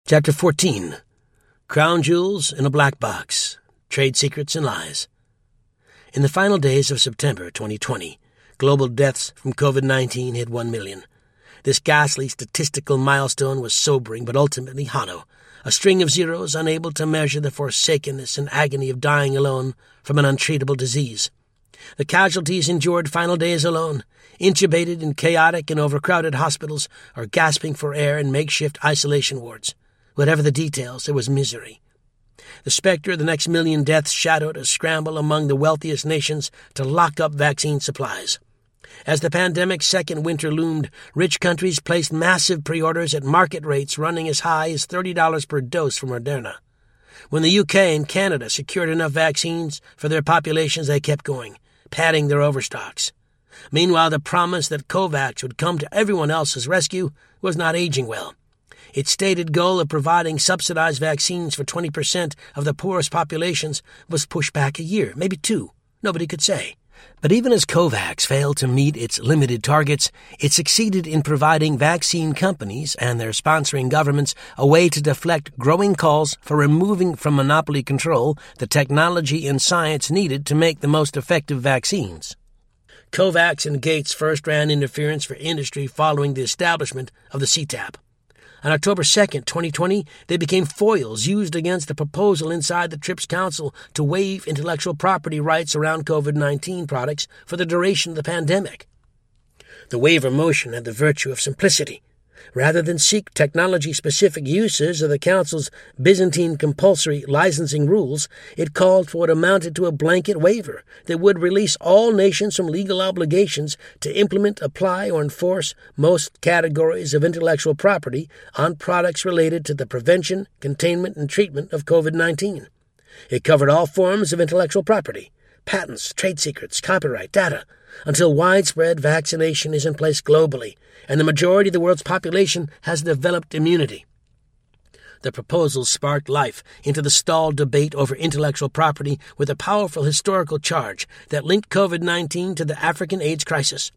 Chapter 14. Crown Jewels in a Black Box. Trade Secrets and Lies. In the final days of September 2020, global deaths from COVID-19 hit 1 million. This ghastly statistical milestone was sobering but ultimately hollow, a string of zeros unable to measure the forsakenness and agony of dying alone from an untreatable disease. The casualties endured final days alone, intubated in chaotic and overcrowded hospitals or gasping for air in makeshift isolation wards. Whatever the details, there was misery. The specter of the next million deaths shadowed a scramble among the wealthiest nations to lock up vaccine supplies. As the pandemic's second winter loomed, rich countries placed massive pre-orders at market rates running as high as $30 per dose for Moderna. When the UK and Canada secured enough vaccines for their populations, they kept going, padding their overstocks. Meanwhile, the promise that COVAX would come to everyone else's rescue was not aging well. Its stated goal of providing subsidized vaccines for 20% of the poorest populations was pushed back a year, maybe two. Nobody could say. But even as COVAX failed to meet its limited targets, it succeeded in providing vaccine companies and their sponsoring governments a way to deflect growing calls for removing from monopoly control the technology and science needed to make the most effective vaccines. COVAX and Gates first ran interference for industry following the establishment of the CTAP. On October 2, 2020, they became foils used against the proposal inside the TRIPS Council to waive intellectual property rights around COVID-19 products for the duration of the pandemic. The waiver motion had the virtue of simplicity. Rather than seek technology-specific uses of the Council's Byzantine compulsory licensing rules, it called for what amounted to a blanket waiver that would release all nations from legal obligations to implement, apply, or enforce most categories of intellectual property on products related to the prevention, containment, and treatment of COVID-19. It covered all forms of intellectual property, patents, trade secrets, copyright, data, until widespread vaccination is in place globally and the majority of the world's population has developed immunity. The proposals sparked life into the stalled debate over intellectual property with a powerful historical charge that linked COVID-19 to the African AIDS crisis.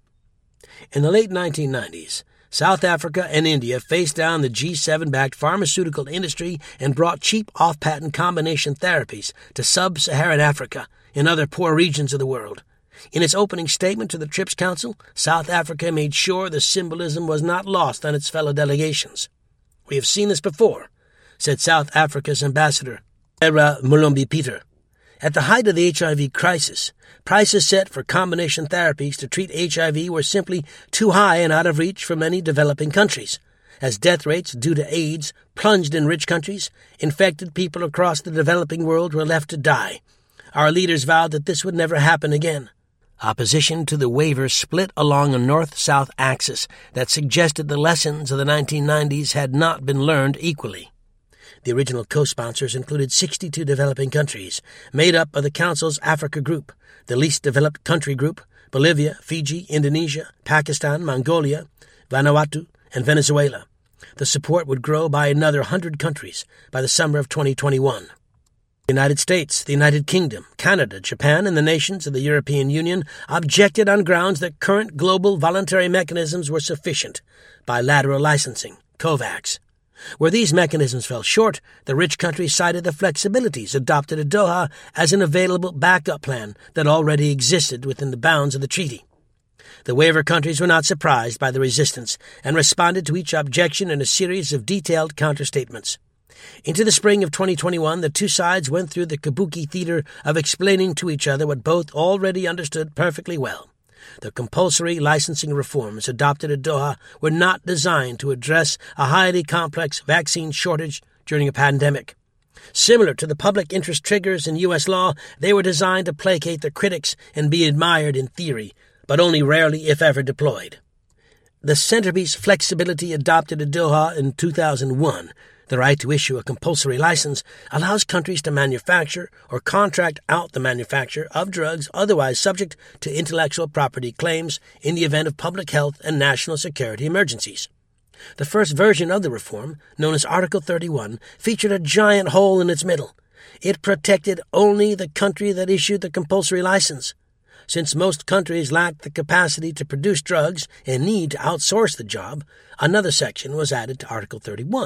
In the late 1990s, South Africa and India faced down the G7-backed pharmaceutical industry and brought cheap off-patent combination therapies to sub-Saharan Africa and other poor regions of the world. In its opening statement to the TRIPS Council, South Africa made sure the symbolism was not lost on its fellow delegations. "We have seen this before," said South Africa's ambassador, Era Molombi-Peter. At the height of the HIV crisis, prices set for combination therapies to treat HIV were simply too high and out of reach for many developing countries. As death rates due to AIDS plunged in rich countries, infected people across the developing world were left to die. Our leaders vowed that this would never happen again. Opposition to the waiver split along a north-south axis that suggested the lessons of the 1990s had not been learned equally. The original co-sponsors included 62 developing countries, made up of the Council's Africa Group, the least developed country group, Bolivia, Fiji, Indonesia, Pakistan, Mongolia, Vanuatu, and Venezuela. The support would grow by another 100 countries by the summer of 2021. The United States, the United Kingdom, Canada, Japan, and the nations of the European Union objected on grounds that current global voluntary mechanisms were sufficient, bilateral licensing, COVAX. Where these mechanisms fell short, the rich countries cited the flexibilities adopted at Doha as an available backup plan that already existed within the bounds of the treaty. The waiver countries were not surprised by the resistance and responded to each objection in a series of detailed counterstatements. Into the spring of 2021, the two sides went through the kabuki theater of explaining to each other what both already understood perfectly well. The compulsory licensing reforms adopted at Doha were not designed to address a highly complex vaccine shortage during a pandemic. Similar to the public interest triggers in U.S. law, they were designed to placate the critics and be admired in theory, but only rarely, if ever, deployed. The centerpiece flexibility adopted at Doha in 2001, the right to issue a compulsory license, allows countries to manufacture or contract out the manufacture of drugs otherwise subject to intellectual property claims in the event of public health and national security emergencies. The first version of the reform, known as Article 31, featured a giant hole in its middle. It protected only the country that issued the compulsory license. Since most countries lacked the capacity to produce drugs and need to outsource the job, another section was added to Article 31,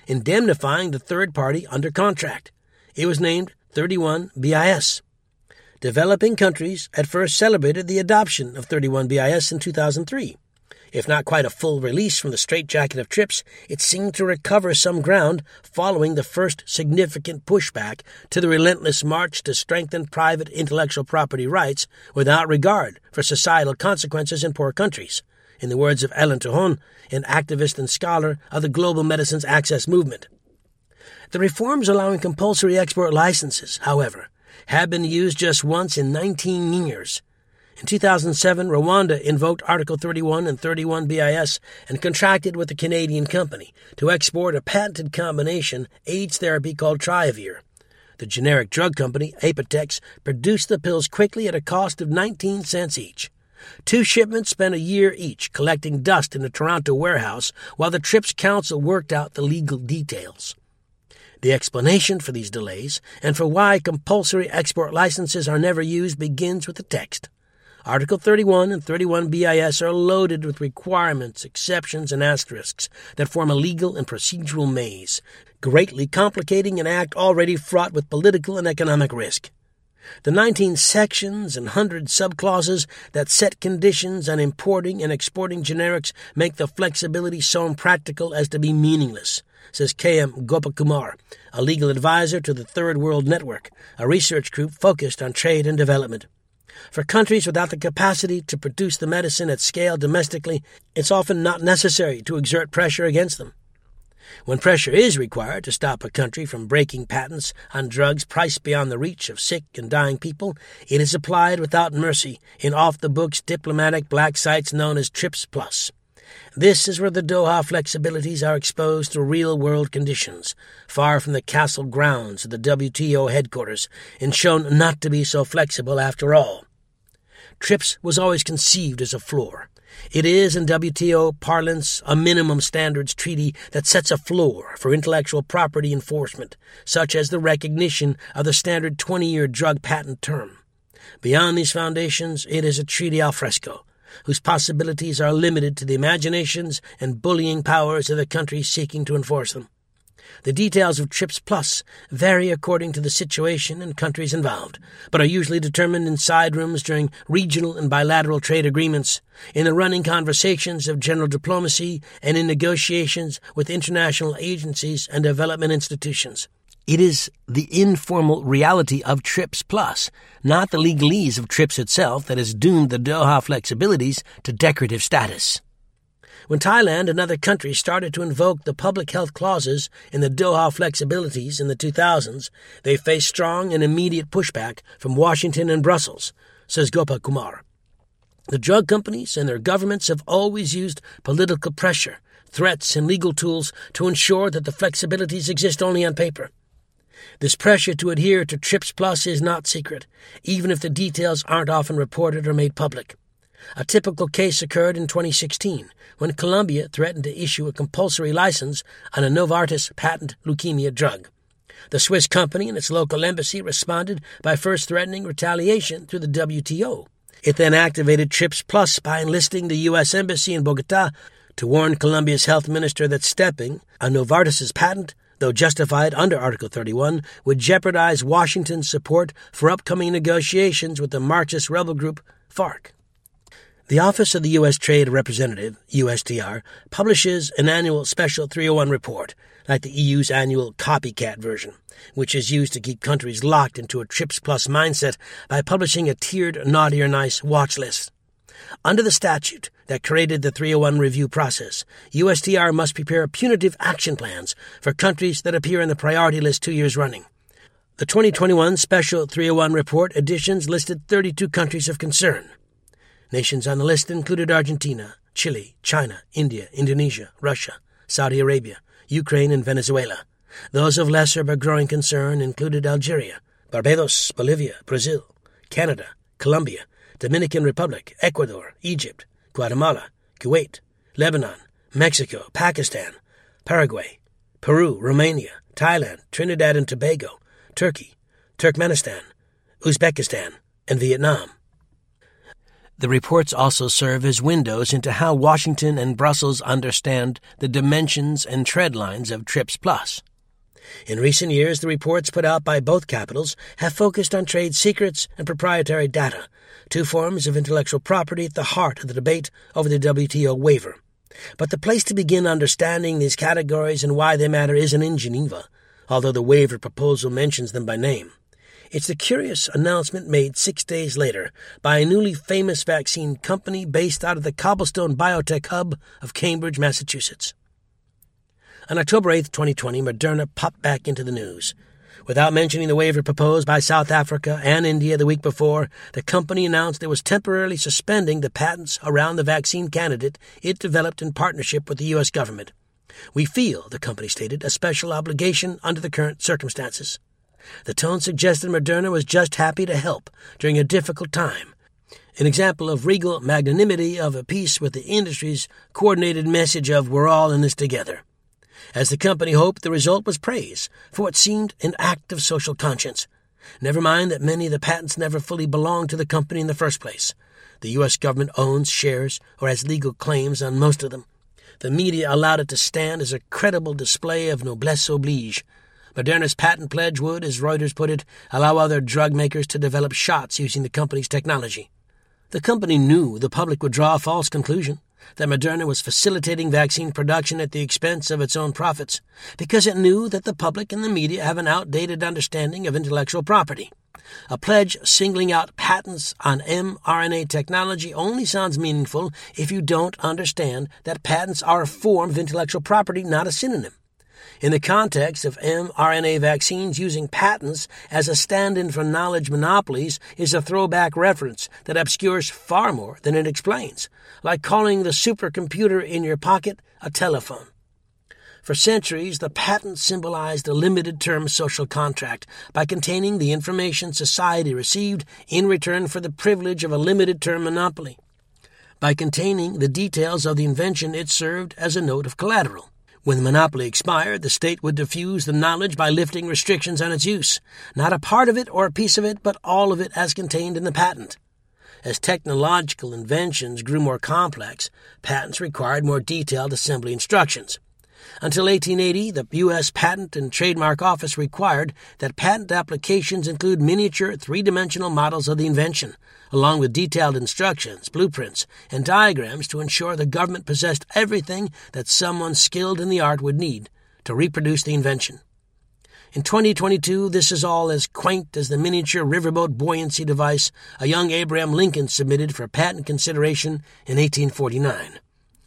indemnifying the third party under contract. It was named 31 BIS. Developing countries at first celebrated the adoption of 31 BIS in 2003. If not quite a full release from the straitjacket of TRIPS, it seemed to recover some ground following the first significant pushback to the relentless march to strengthen private intellectual property rights without regard for societal consequences in poor countries, in the words of Ellen Tuhon, an activist and scholar of the Global Medicines Access Movement. The reforms allowing compulsory export licenses, however, have been used just once in 19 years. In 2007, Rwanda invoked Article 31 and 31 BIS and contracted with a Canadian company to export a patented combination AIDS therapy called Triavir. The generic drug company, Apotex, produced the pills quickly at a cost of 19 cents each. 2 shipments spent a year each collecting dust in a Toronto warehouse while the TRIPS Council worked out the legal details. The explanation for these delays and for why compulsory export licenses are never used begins with the text. Article 31 and 31 BIS are loaded with requirements, exceptions, and asterisks that form a legal and procedural maze, greatly complicating an act already fraught with political and economic risk. The 19 sections and 100 subclauses that set conditions on importing and exporting generics make the flexibility so impractical as to be meaningless, says K.M. Gopakumar, a legal advisor to the Third World Network, a research group focused on trade and development. For countries without the capacity to produce the medicine at scale domestically, it's often not necessary to exert pressure against them. When pressure is required to stop a country from breaking patents on drugs priced beyond the reach of sick and dying people, it is applied without mercy in off-the-books diplomatic black sites known as TRIPS+. This is where the Doha flexibilities are exposed to real-world conditions, far from the castle grounds of the WTO headquarters, and shown not to be so flexible after all. TRIPS was always conceived as a floor. It is, in WTO parlance, a minimum standards treaty that sets a floor for intellectual property enforcement, such as the recognition of the standard 20-year drug patent term. Beyond these foundations, it is a treaty al fresco, whose possibilities are limited to the imaginations and bullying powers of the countries seeking to enforce them. The details of TRIPS Plus vary according to the situation and countries involved, but are usually determined in side rooms during regional and bilateral trade agreements, in the running conversations of general diplomacy, and in negotiations with international agencies and development institutions. It is the informal reality of TRIPS Plus, not the legalese of TRIPS itself, that has doomed the Doha flexibilities to decorative status. When Thailand and other countries started to invoke the public health clauses in the Doha flexibilities in the 2000s, they faced strong and immediate pushback from Washington and Brussels, says Gopakumar. The drug companies and their governments have always used political pressure, threats, and legal tools to ensure that the flexibilities exist only on paper. This pressure to adhere to TRIPS Plus is not secret, even if the details aren't often reported or made public. A typical case occurred in 2016, when Colombia threatened to issue a compulsory license on a Novartis patent leukemia drug. The Swiss company and its local embassy responded by first threatening retaliation through the WTO. It then activated TRIPS Plus by enlisting the U.S. Embassy in Bogotá to warn Colombia's health minister that stepping on Novartis's patent, though justified under Article 31, would jeopardize Washington's support for upcoming negotiations with the Marxist rebel group FARC. The Office of the U.S. Trade Representative, USTR, publishes an annual Special 301 report, like the EU's annual copycat version, which is used to keep countries locked into a TRIPS Plus mindset by publishing a tiered naughty or nice watch list. Under the statute that created the 301 review process, USTR must prepare punitive action plans for countries that appear in the priority list 2 years running. The 2021 Special 301 report editions listed 32 countries of concern. Nations on the list included Argentina, Chile, China, India, Indonesia, Russia, Saudi Arabia, Ukraine, and Venezuela. Those of lesser but growing concern included Algeria, Barbados, Bolivia, Brazil, Canada, Colombia, Dominican Republic, Ecuador, Egypt, Guatemala, Kuwait, Lebanon, Mexico, Pakistan, Paraguay, Peru, Romania, Thailand, Trinidad and Tobago, Turkey, Turkmenistan, Uzbekistan, and Vietnam. The reports also serve as windows into how Washington and Brussels understand the dimensions and tread lines of TRIPS Plus. In recent years, the reports put out by both capitals have focused on trade secrets and proprietary data, two forms of intellectual property at the heart of the debate over the WTO waiver. But the place to begin understanding these categories and why they matter isn't in Geneva, although the waiver proposal mentions them by name. It's the curious announcement made 6 days later by a newly famous vaccine company based out of the cobblestone biotech hub of Cambridge, Massachusetts. On October 8, 2020, Moderna popped back into the news. Without mentioning the waiver proposed by South Africa and India the week before, the company announced it was temporarily suspending the patents around the vaccine candidate it developed in partnership with the U.S. government. We feel, the company stated, a special obligation under the current circumstances. The tone suggested Moderna was just happy to help during a difficult time, an example of regal magnanimity of a piece with the industry's coordinated message of we're all in this together. As the company hoped, the result was praise for what seemed an act of social conscience. Never mind that many of the patents never fully belonged to the company in the first place. The U.S. government owns shares or has legal claims on most of them. The media allowed it to stand as a credible display of noblesse oblige. Moderna's patent pledge would, as Reuters put it, allow other drug makers to develop shots using the company's technology. The company knew the public would draw a false conclusion, that Moderna was facilitating vaccine production at the expense of its own profits, because it knew that the public and the media have an outdated understanding of intellectual property. A pledge singling out patents on mRNA technology only sounds meaningful if you don't understand that patents are a form of intellectual property, not a synonym. In the context of mRNA vaccines, using patents as a stand-in for knowledge monopolies is a throwback reference that obscures far more than it explains, like calling the supercomputer in your pocket a telephone. For centuries, the patent symbolized a limited-term social contract by containing the information society received in return for the privilege of a limited-term monopoly. By containing the details of the invention, it served as a note of collateral. When the monopoly expired, the state would diffuse the knowledge by lifting restrictions on its use, not a part of it or a piece of it, but all of it as contained in the patent. As technological inventions grew more complex, patents required more detailed assembly instructions. Until 1880, the U.S. Patent and Trademark Office required that patent applications include miniature three-dimensional models of the invention, along with detailed instructions, blueprints, and diagrams to ensure the government possessed everything that someone skilled in the art would need to reproduce the invention. In 2022, this is all as quaint as the miniature riverboat buoyancy device a young Abraham Lincoln submitted for patent consideration in 1849.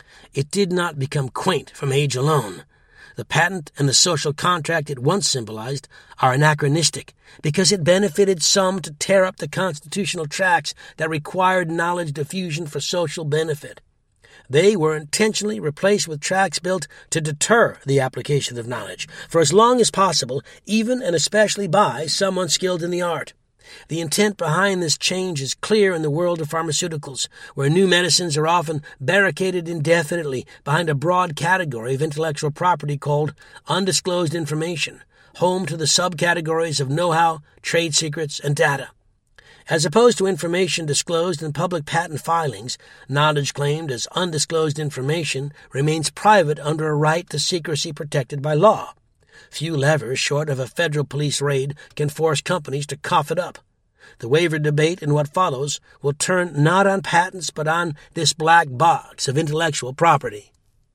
It did not become quaint from age alone. The patent and the social contract it once symbolized are anachronistic because it benefited some to tear up the constitutional tracts that required knowledge diffusion for social benefit. They were intentionally replaced with tracts built to deter the application of knowledge for as long as possible, even and especially by someone skilled in the art. The intent behind this change is clear in the world of pharmaceuticals, where new medicines are often barricaded indefinitely behind a broad category of intellectual property called undisclosed information, home to the subcategories of know-how, trade secrets, and data. As opposed to information disclosed in public patent filings, knowledge claimed as undisclosed information remains private under a right to secrecy protected by law. Few levers short of a federal police raid can force companies to cough it up. The waiver debate and what follows will turn not on patents but on this black box of intellectual property.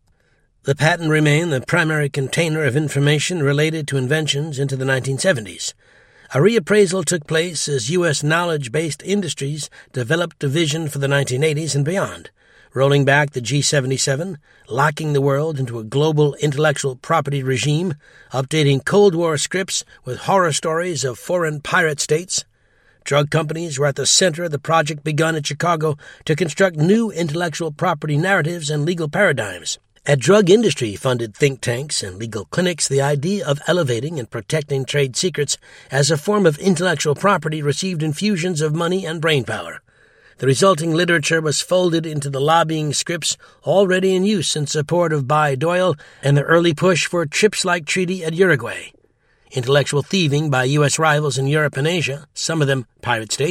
The patent remained the primary container of information related to inventions into the 1970s. A reappraisal took place as U.S. knowledge-based industries developed a vision for the 1980s and beyond, rolling back the G77, locking the world into a global intellectual property regime, updating Cold War scripts with horror stories of foreign pirate states. Drug companies were at the center of the project begun in Chicago to construct new intellectual property narratives and legal paradigms. At drug industry-funded think tanks and legal clinics, the idea of elevating and protecting trade secrets as a form of intellectual property received infusions of money and brainpower. The resulting literature was folded into the lobbying scripts already in use in support of Bayh-Dole and the early push for a TRIPS-like treaty at Uruguay. Intellectual thieving by U.S. rivals in Europe and Asia, some of them pirate states,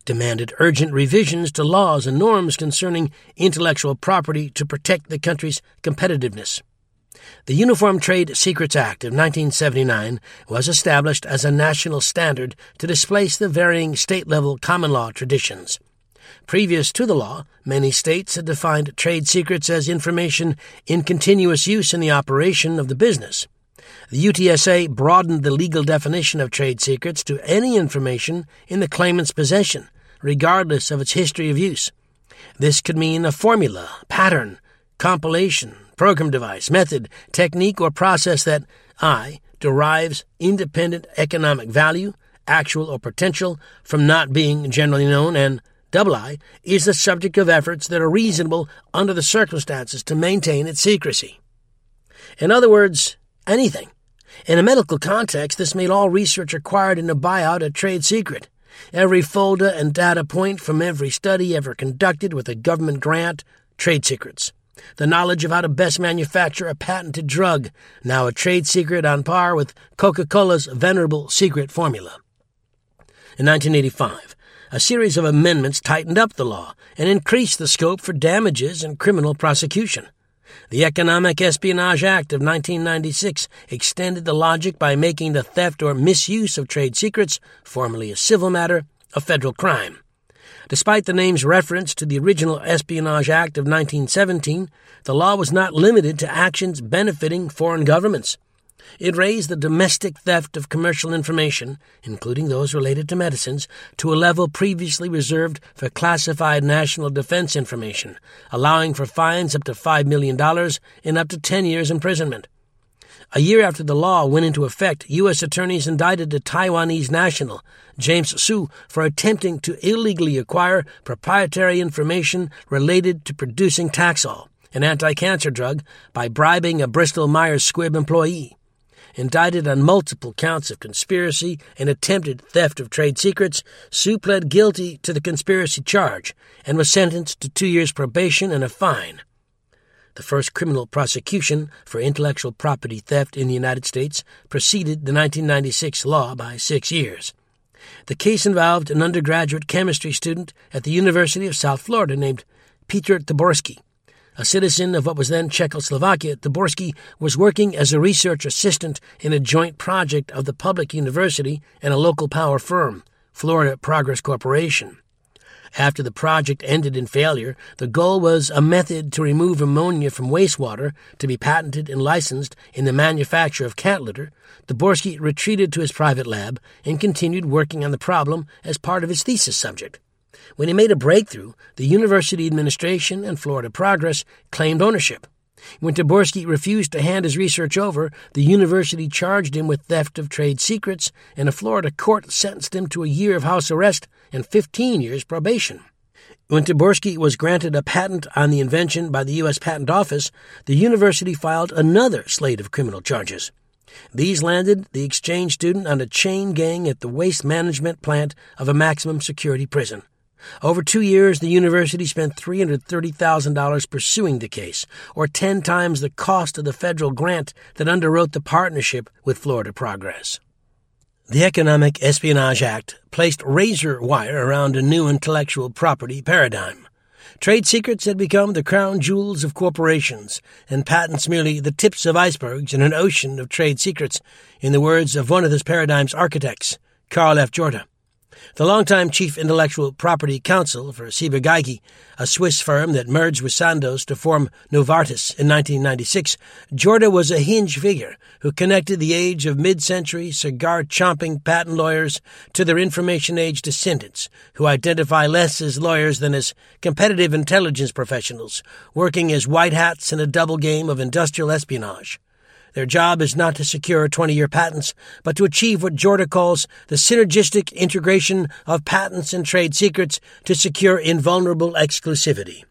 demanded urgent revisions to laws and norms concerning intellectual property to protect the country's competitiveness. The Uniform Trade Secrets Act of 1979 was established as a national standard to displace the varying state-level common law traditions. Previous to the law, many states had defined trade secrets as information in continuous use in the operation of the business. The UTSA broadened the legal definition of trade secrets to any information in the claimant's possession, regardless of its history of use. This could mean a formula, pattern, compilation, program device, method, technique, or process that I. derives independent economic value, actual or potential, from not being generally known, and I. is the subject of efforts that are reasonable under the circumstances to maintain its secrecy. In other words, anything. In a medical context, this made all research required in a buyout a trade secret. Every folder and data point from every study ever conducted with a government grant, trade secrets. The knowledge of how to best manufacture a patented drug, now a trade secret on par with Coca-Cola's venerable secret formula. In 1985, a series of amendments tightened up the law and increased the scope for damages and criminal prosecution. The Economic Espionage Act of 1996 extended the logic by making the theft or misuse of trade secrets, formerly a civil matter, a federal crime. Despite the name's reference to the original Espionage Act of 1917, the law was not limited to actions benefiting foreign governments. It raised the domestic theft of commercial information, including those related to medicines, to a level previously reserved for classified national defense information, allowing for fines up to $5 million and up to 10 years imprisonment. A year after the law went into effect, U.S. attorneys indicted a Taiwanese national, James Su, for attempting to illegally acquire proprietary information related to producing Taxol, an anti-cancer drug, by bribing a Bristol-Myers Squibb employee. Indicted on multiple counts of conspiracy and attempted theft of trade secrets, Su pled guilty to the conspiracy charge and was sentenced to 2 years probation and a fine. The first criminal prosecution for intellectual property theft in the United States preceded the 1996 law by 6 years. The case involved an undergraduate chemistry student at the University of South Florida named Peter Taborski. A citizen of what was then Czechoslovakia, Taborski was working as a research assistant in a joint project of the public university and a local power firm, Florida Progress Corporation. After the project ended in failure, the goal was a method to remove ammonia from wastewater to be patented and licensed in the manufacture of cat litter. Taborski retreated to his private lab and continued working on the problem as part of his thesis subject. When he made a breakthrough, the university administration and Florida Progress claimed ownership. When Taborski refused to hand his research over, the university charged him with theft of trade secrets, and a Florida court sentenced him to a year of house arrest and 15 years probation. When Taborski was granted a patent on the invention by the U.S. Patent Office, the university filed another slate of criminal charges. These landed the exchange student on a chain gang at the waste management plant of a maximum security prison. Over 2 years, the university spent $330,000 pursuing the case, or 10 times the cost of the federal grant that underwrote the partnership with Florida Progress. The Economic Espionage Act placed razor wire around a new intellectual property paradigm. Trade secrets had become the crown jewels of corporations, and patents merely the tips of icebergs in an ocean of trade secrets, in the words of one of this paradigm's architects, Carl F. Jorda. The longtime chief intellectual property counsel for Ciba-Geigy, a Swiss firm that merged with Sandoz to form Novartis in 1996, Jorda was a hinge figure who connected the age of mid-century cigar-chomping patent lawyers to their information age descendants, who identify less as lawyers than as competitive intelligence professionals, working as white hats in a double game of industrial espionage. Their job is not to secure 20-year patents, but to achieve what Jorda calls the synergistic integration of patents and trade secrets to secure invulnerable exclusivity.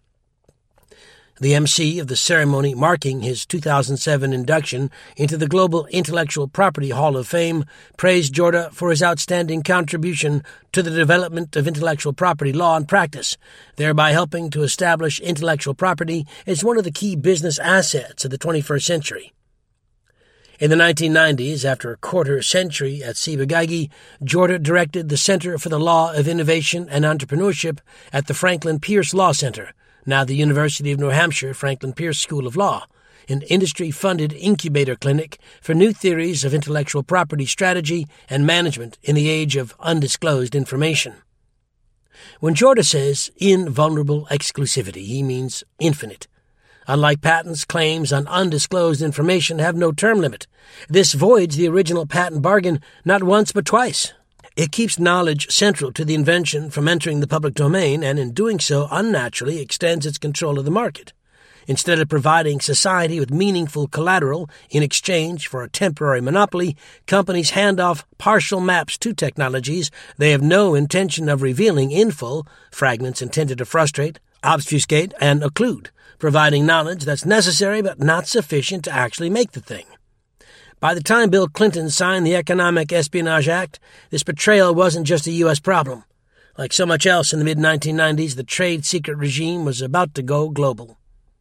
The MC of the ceremony marking his 2007 induction into the Global Intellectual Property Hall of Fame praised Jorda for his outstanding contribution to the development of intellectual property law and practice, thereby helping to establish intellectual property as one of the key business assets of the 21st century. In the 1990s, after a quarter century at Ciba-Geigy, Jorda directed the Center for the Law of Innovation and Entrepreneurship at the Franklin Pierce Law Center, now the University of New Hampshire Franklin Pierce School of Law, an industry-funded incubator clinic for new theories of intellectual property strategy and management in the age of undisclosed information. When Jorda says invulnerable exclusivity, he means infinite. Unlike patents, claims on undisclosed information have no term limit. This voids the original patent bargain not once but twice. It keeps knowledge central to the invention from entering the public domain, and in doing so unnaturally extends its control of the market. Instead of providing society with meaningful collateral in exchange for a temporary monopoly, companies hand off partial maps to technologies they have no intention of revealing in full, fragments intended to frustrate, obfuscate, and occlude, providing knowledge that's necessary but not sufficient to actually make the thing. By the time Bill Clinton signed the Economic Espionage Act, this betrayal wasn't just a U.S. problem. Like so much else in the mid-1990s, the trade secret regime was about to go global.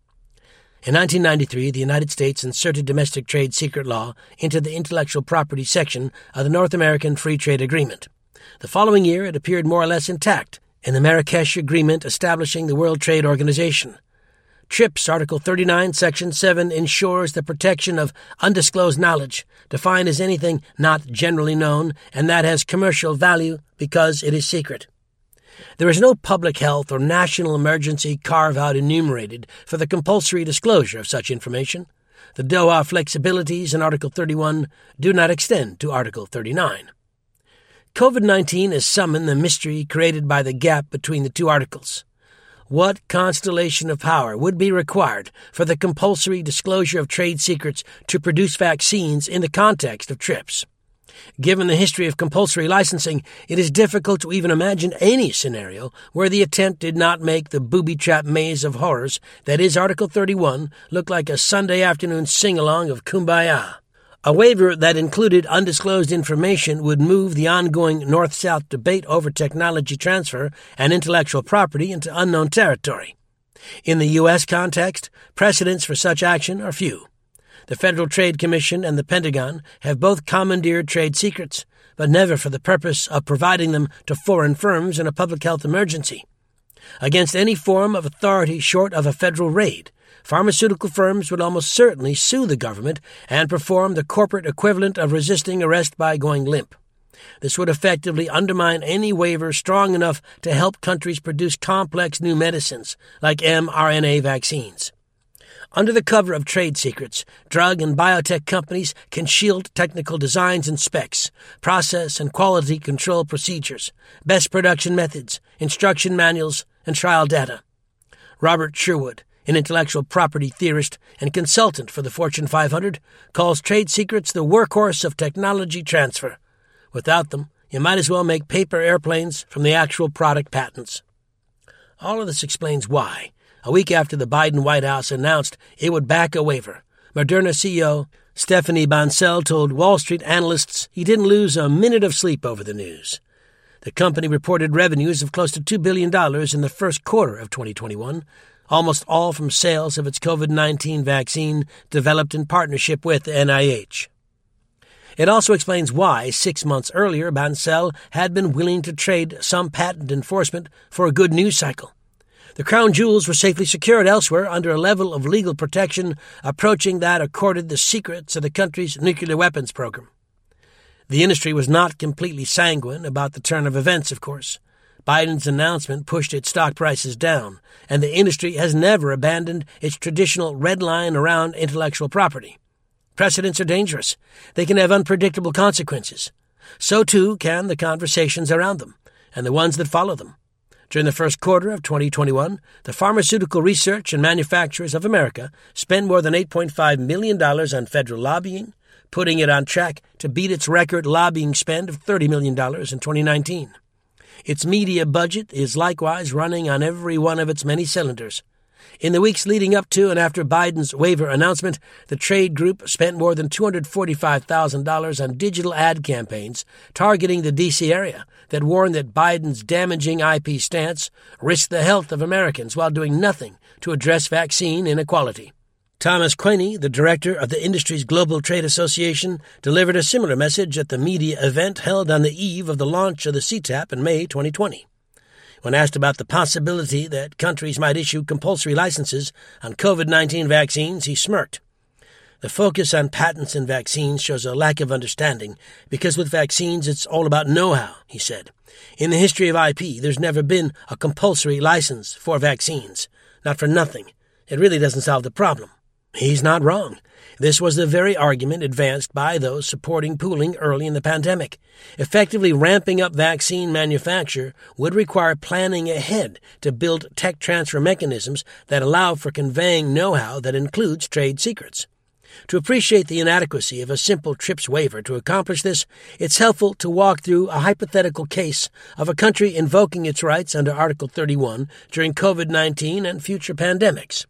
In 1993, the United States inserted domestic trade secret law into the intellectual property section of the North American Free Trade Agreement. The following year, it appeared more or less intact in the Marrakesh Agreement establishing the World Trade Organization. TRIPS Article 39, Section 7 ensures the protection of undisclosed knowledge, defined as anything not generally known and that has commercial value because it is secret. There is no public health or national emergency carve-out enumerated for the compulsory disclosure of such information. The Doha flexibilities in Article 31 do not extend to Article 39. COVID-19 has summoned the mystery created by the gap between the two articles. What constellation of power would be required for the compulsory disclosure of trade secrets to produce vaccines in the context of TRIPS? Given the history of compulsory licensing, it is difficult to even imagine any scenario where the attempt did not make the booby-trap maze of horrors that is Article 31 look like a Sunday afternoon sing-along of Kumbaya. A waiver that included undisclosed information would move the ongoing North-South debate over technology transfer and intellectual property into unknown territory. In the U.S. context, precedents for such action are few. The Federal Trade Commission and the Pentagon have both commandeered trade secrets, but never for the purpose of providing them to foreign firms in a public health emergency. Against any form of authority short of a federal raid, pharmaceutical firms would almost certainly sue the government and perform the corporate equivalent of resisting arrest by going limp. This would effectively undermine any waiver strong enough to help countries produce complex new medicines like mRNA vaccines. Under the cover of trade secrets, drug and biotech companies can shield technical designs and specs, process and quality control procedures, best production methods, instruction manuals, and trial data. Robert Sherwood, an intellectual property theorist and consultant for the Fortune 500, calls trade secrets the workhorse of technology transfer. Without them, you might as well make paper airplanes from the actual product patents. All of this explains why, a week after the Biden White House announced it would back a waiver, Moderna CEO Stephanie Bancel told Wall Street analysts he didn't lose a minute of sleep over the news. The company reported revenues of close to $2 billion in the first quarter of 2021, almost all from sales of its COVID-19 vaccine developed in partnership with the NIH. It also explains why, 6 months earlier, Bancel had been willing to trade some patent enforcement for a good news cycle. The crown jewels were safely secured elsewhere under a level of legal protection approaching that accorded the secrets of the country's nuclear weapons program. The industry was not completely sanguine about the turn of events, of course. Biden's announcement pushed its stock prices down, and the industry has never abandoned its traditional red line around intellectual property. Precedents are dangerous. They can have unpredictable consequences. So, too, can the conversations around them, and the ones that follow them. During the first quarter of 2021, the Pharmaceutical Research and Manufacturers of America spent more than $8.5 million on federal lobbying, putting it on track to beat its record lobbying spend of $30 million in 2019. Its media budget is likewise running on every one of its many cylinders. In the weeks leading up to and after Biden's waiver announcement, the trade group spent more than $245,000 on digital ad campaigns targeting the D.C. area that warned that Biden's damaging IP stance risked the health of Americans while doing nothing to address vaccine inequality. Thomas Quaney, the director of the industry's Global Trade Association, delivered a similar message at the media event held on the eve of the launch of the CTAP in May 2020. When asked about the possibility that countries might issue compulsory licenses on COVID-19 vaccines, he smirked. The focus on patents and vaccines shows a lack of understanding, because with vaccines it's all about know-how, he said. In the history of IP, there's never been a compulsory license for vaccines. Not for nothing. It really doesn't solve the problem. He's not wrong. This was the very argument advanced by those supporting pooling early in the pandemic. Effectively ramping up vaccine manufacture would require planning ahead to build tech transfer mechanisms that allow for conveying know-how that includes trade secrets. To appreciate the inadequacy of a simple TRIPS waiver to accomplish this, it's helpful to walk through a hypothetical case of a country invoking its rights under Article 31 during COVID-19 and future pandemics.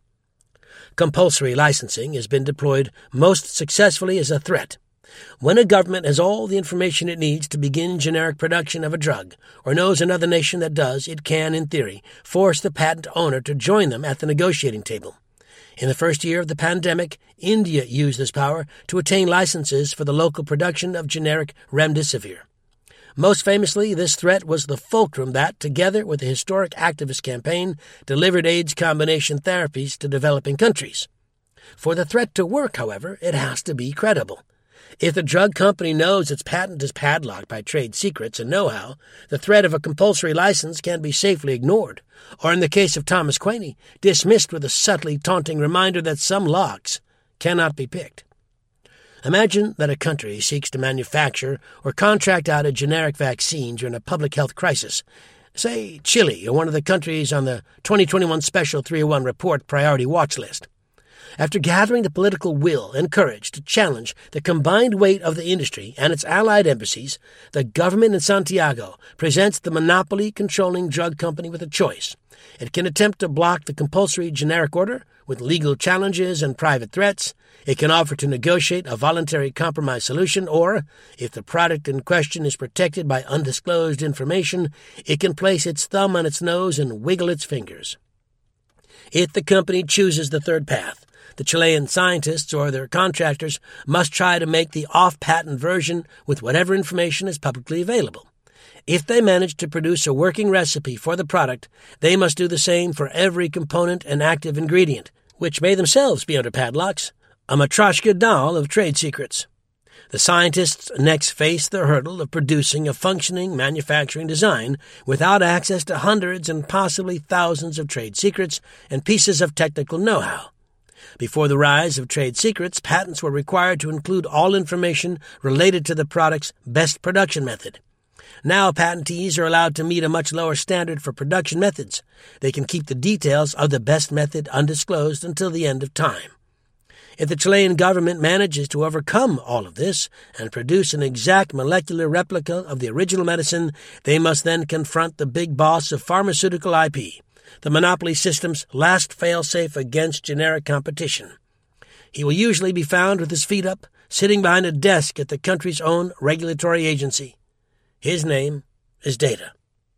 Compulsory licensing has been deployed most successfully as a threat. When a government has all the information it needs to begin generic production of a drug, or knows another nation that does, it can, in theory, force the patent owner to join them at the negotiating table. In the first year of the pandemic, India used this power to attain licenses for the local production of generic remdesivir. Most famously, this threat was the fulcrum that, together with the historic activist campaign, delivered AIDS combination therapies to developing countries. For the threat to work, however, it has to be credible. If the drug company knows its patent is padlocked by trade secrets and know-how, the threat of a compulsory license can be safely ignored, or in the case of Thomas Quaney, dismissed with a subtly taunting reminder that some locks cannot be picked. Imagine that a country seeks to manufacture or contract out a generic vaccine during a public health crisis. Say Chile, or one of the countries on the 2021 Special 301 Report Priority Watch List. After gathering the political will and courage to challenge the combined weight of the industry and its allied embassies, the government in Santiago presents the monopoly-controlling drug company with a choice. It can attempt to block the compulsory generic order with legal challenges and private threats. It can offer to negotiate a voluntary compromise solution, or, if the product in question is protected by undisclosed information, it can place its thumb on its nose and wiggle its fingers. If the company chooses the third path, the Chilean scientists or their contractors must try to make the off-patent version with whatever information is publicly available. If they manage to produce a working recipe for the product, they must do the same for every component and active ingredient, which may themselves be under padlocks, a Matryoshka doll of trade secrets. The scientists next face the hurdle of producing a functioning manufacturing design without access to hundreds and possibly thousands of trade secrets and pieces of technical know-how. Before the rise of trade secrets, patents were required to include all information related to the product's best production method. Now patentees are allowed to meet a much lower standard for production methods. They can keep the details of the best method undisclosed until the end of time. If the Chilean government manages to overcome all of this and produce an exact molecular replica of the original medicine, they must then confront the big boss of pharmaceutical IP, the monopoly system's last fail-safe against generic competition. He will usually be found with his feet up, sitting behind a desk at the country's own regulatory agency. His name is data.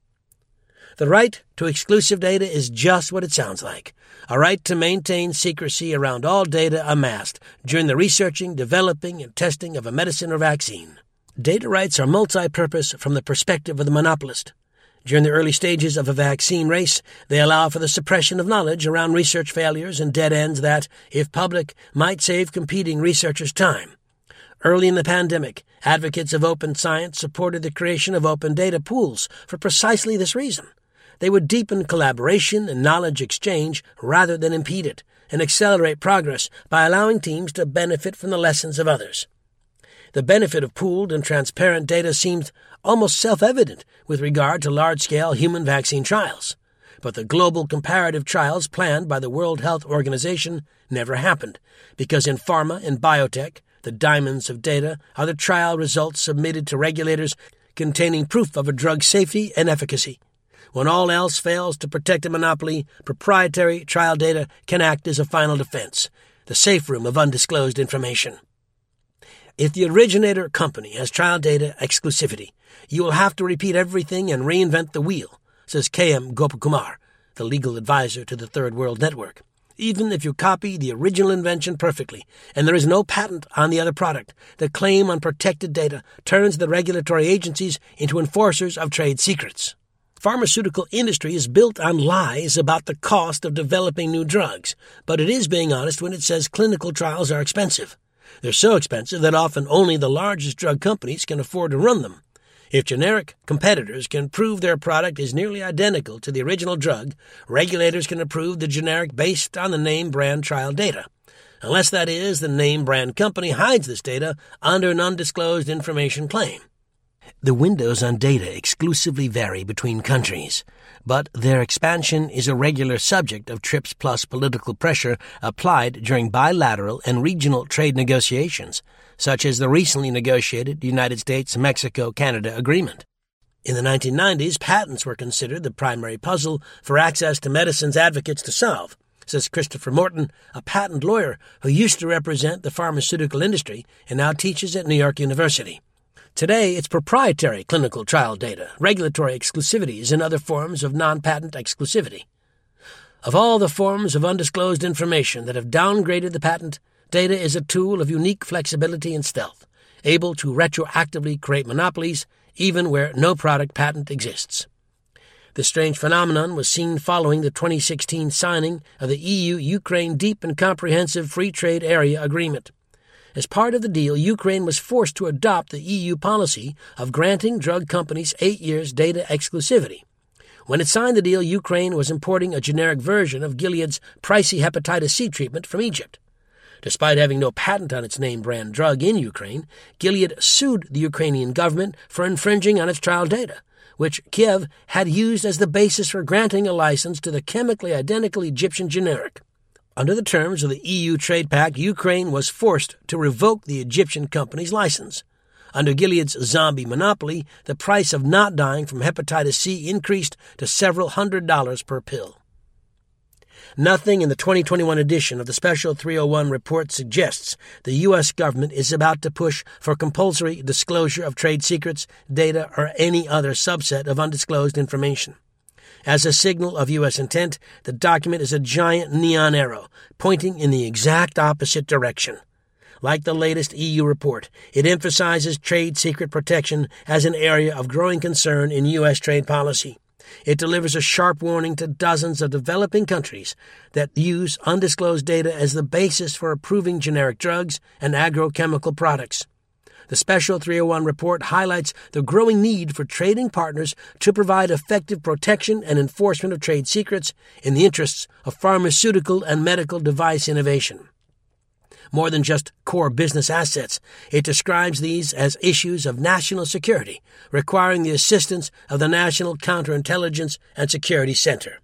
The right to exclusive data is just what it sounds like, a right to maintain secrecy around all data amassed during the researching, developing, and testing of a medicine or vaccine. Data rights are multi-purpose from the perspective of the monopolist. During the early stages of a vaccine race, they allow for the suppression of knowledge around research failures and dead ends that, if public, might save competing researchers time. Early in the pandemic, advocates of open science supported the creation of open data pools for precisely this reason. They would deepen collaboration and knowledge exchange rather than impede it, and accelerate progress by allowing teams to benefit from the lessons of others. The benefit of pooled and transparent data seems almost self-evident with regard to large-scale human vaccine trials. But the global comparative trials planned by the World Health Organization never happened, because in pharma and biotech, the diamonds of data are the trial results submitted to regulators containing proof of a drug's safety and efficacy. When all else fails to protect a monopoly, proprietary trial data can act as a final defense, the safe room of undisclosed information. If the originator company has trial data exclusivity, you will have to repeat everything and reinvent the wheel, says K.M. Gopakumar, the legal advisor to the Third World Network. even if you copy the original invention perfectly, and there is no patent on the other product. The claim on protected data turns the regulatory agencies into enforcers of trade secrets. Pharmaceutical industry is built on lies about the cost of developing new drugs, but it is being honest when it says clinical trials are expensive. They're so expensive that often only the largest drug companies can afford to run them. If generic competitors can prove their product is nearly identical to the original drug, regulators can approve the generic based on the name brand trial data. Unless, that is, the name brand company hides this data under an undisclosed information claim. The windows on data exclusively vary between countries, but their expansion is a regular subject of TRIPS Plus political pressure applied during bilateral and regional trade negotiations, such as the recently negotiated United States-Mexico-Canada agreement. In the 1990s, patents were considered the primary puzzle for access to medicines advocates to solve, says Christopher Morton, a patent lawyer who used to represent the pharmaceutical industry and now teaches at New York University. Today, it's proprietary clinical trial data, regulatory exclusivities, and other forms of non-patent exclusivity. Of all the forms of undisclosed information that have downgraded the patent, data is a tool of unique flexibility and stealth, able to retroactively create monopolies even where no product patent exists. This strange phenomenon was seen following the 2016 signing of the EU-Ukraine Deep and Comprehensive Free Trade Area Agreement. As part of the deal, Ukraine was forced to adopt the EU policy of granting drug companies 8 years data exclusivity. When it signed the deal, Ukraine was importing a generic version of Gilead's pricey hepatitis C treatment from Egypt. Despite having no patent on its name brand drug in Ukraine, Gilead sued the Ukrainian government for infringing on its trial data, which Kiev had used as the basis for granting a license to the chemically identical Egyptian generic. Under the terms of the EU Trade Pact, Ukraine was forced to revoke the Egyptian company's license. Under Gilead's zombie monopoly, the price of not dying from hepatitis C increased to several $100s per pill. Nothing in the 2021 edition of the Special 301 report suggests the U.S. government is about to push for compulsory disclosure of trade secrets, data, or any other subset of undisclosed information. As a signal of U.S. intent, the document is a giant neon arrow, pointing in the exact opposite direction. Like the latest EU report, it emphasizes trade secret protection as an area of growing concern in U.S. trade policy. It delivers a sharp warning to dozens of developing countries that use undisclosed data as the basis for approving generic drugs and agrochemical products. The Special 301 report highlights the growing need for trading partners to provide effective protection and enforcement of trade secrets in the interests of pharmaceutical and medical device innovation. More than just core business assets, it describes these as issues of national security, requiring the assistance of the National Counterintelligence and Security Center.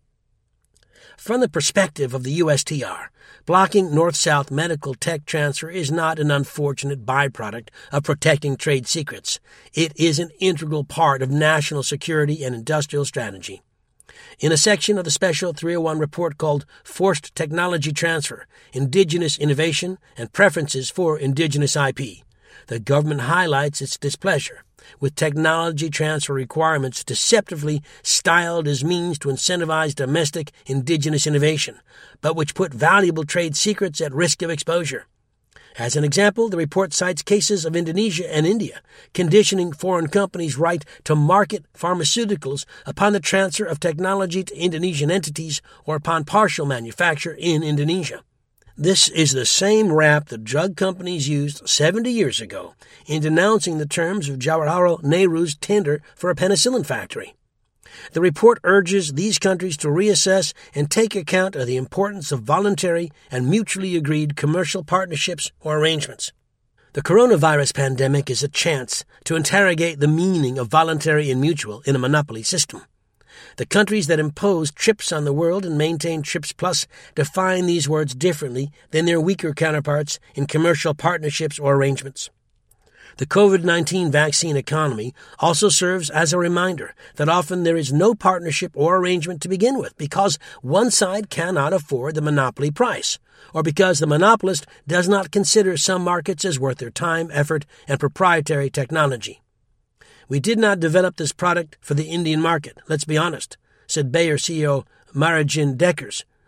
From the perspective of the USTR, blocking North-South medical tech transfer is not an unfortunate byproduct of protecting trade secrets. It is an integral part of national security and industrial strategy. In a section of the Special 301 report called Forced Technology Transfer, Indigenous Innovation, and Preferences for Indigenous IP, the government highlights its displeasure with technology transfer requirements deceptively styled as means to incentivize domestic indigenous innovation, but which put valuable trade secrets at risk of exposure. As an example, the report cites cases of Indonesia and India, conditioning foreign companies' right to market pharmaceuticals upon the transfer of technology to Indonesian entities or upon partial manufacture in Indonesia. This is the same rap the drug companies used 70 years ago in denouncing the terms of Jawaharlal Nehru's tender for a penicillin factory. The report urges these countries to reassess and take account of the importance of voluntary and mutually agreed commercial partnerships or arrangements. The coronavirus pandemic is a chance to interrogate the meaning of voluntary and mutual in a monopoly system. The countries that impose TRIPS on the world and maintain TRIPS Plus define these words differently than their weaker counterparts in commercial partnerships or arrangements. The COVID-19 vaccine economy also serves as a reminder that often there is no partnership or arrangement to begin with because one side cannot afford the monopoly price, or because the monopolist does not consider some markets as worth their time, effort, and proprietary technology. "We did not develop this product for the Indian market, let's be honest," said Bayer CEO Marajin Dekkers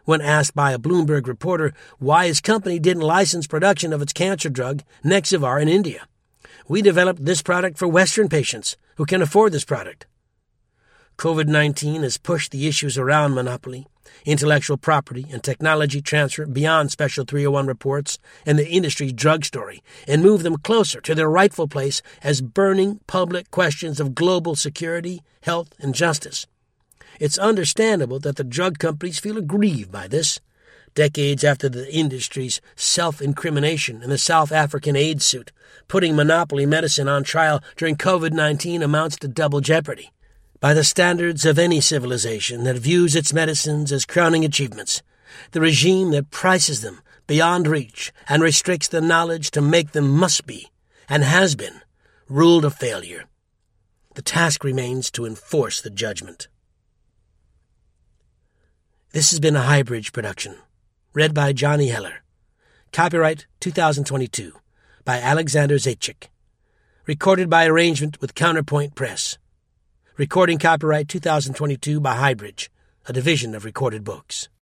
when asked by a Bloomberg reporter why his company didn't license production of its cancer drug, Nexivar, in India. "We developed this product for Western patients who can afford this product." COVID-19 has pushed the issues around monopoly, intellectual property, and technology transfer beyond Special 301 reports and the industry's drug story, and moved them closer to their rightful place as burning public questions of global security, health, and justice. It's understandable that the drug companies feel aggrieved by this. Decades after the industry's self-incrimination in the South African AIDS suit, putting monopoly medicine on trial during COVID-19 amounts to double jeopardy. By the standards of any civilization that views its medicines as crowning achievements, the regime that prices them beyond reach and restricts the knowledge to make them must be, and has been, ruled a failure. The task remains to enforce the judgment. This has been a Highbridge production. Read by Johnny Heller. Copyright 2022 by Alexander Zaitchik. Recorded by arrangement with Counterpoint Press. Recording copyright 2022 by Highbridge, a division of Recorded Books.